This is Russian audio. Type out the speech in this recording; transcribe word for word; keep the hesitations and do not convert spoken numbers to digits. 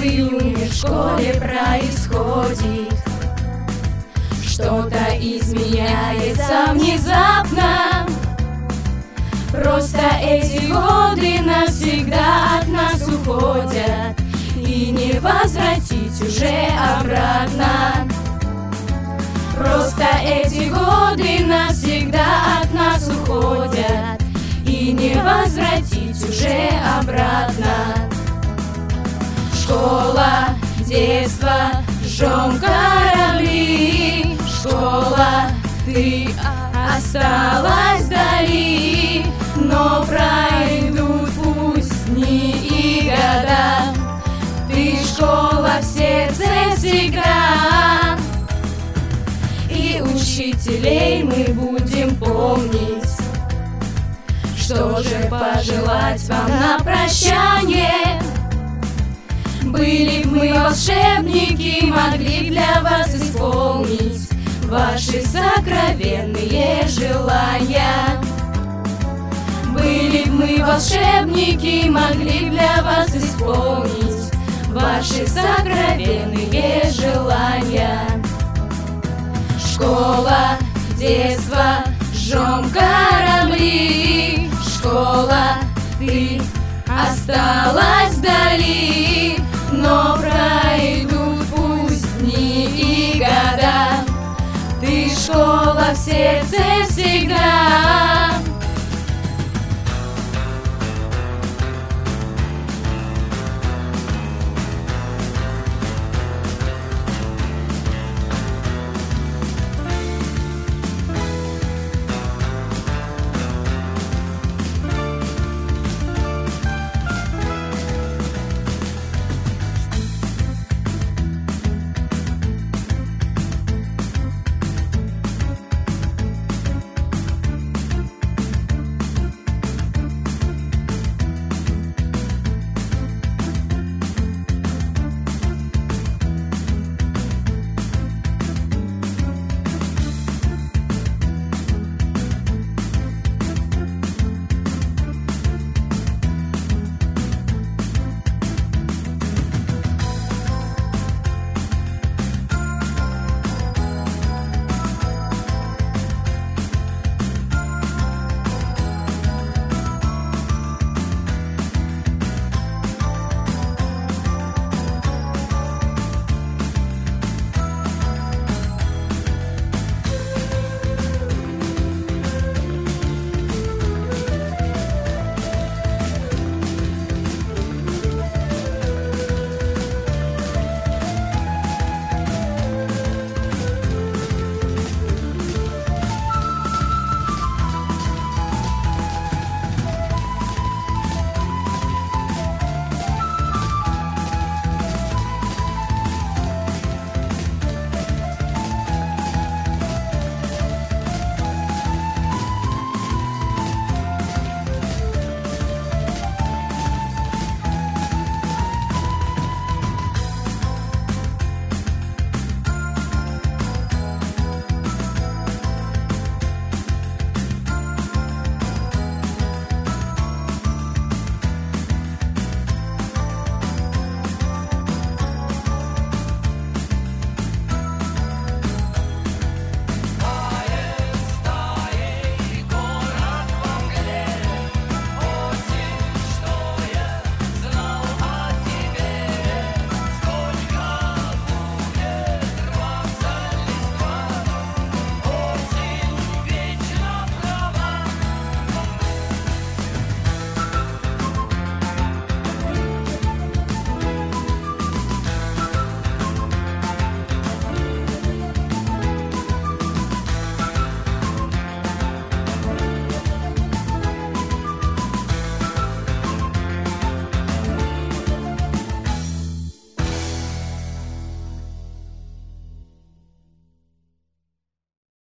июне в школе происходит. Что-то изменяется внезапно. Просто эти годы навсегда от нас уходят, и не возвратить уже обратно. Просто эти годы навсегда от нас уходят, и не возвратить уже обратно. Школа, детство, жжем корабли. Школа, ты осталась вдали, но пройдут пусть дни и года. Ты школа в сердце всегда, и учителей мы будем помнить. Что же пожелать вам на прощание? Были б мы волшебники, могли для вас исполнить ваши сокровенные желания. Были б мы волшебники, могли для вас исполнить ваши сокровенные желания. Школа, детство, жжем корабли. Школа, ты осталась вдали, но пройдут пусть дни и года. Ты школа в сердце всегда.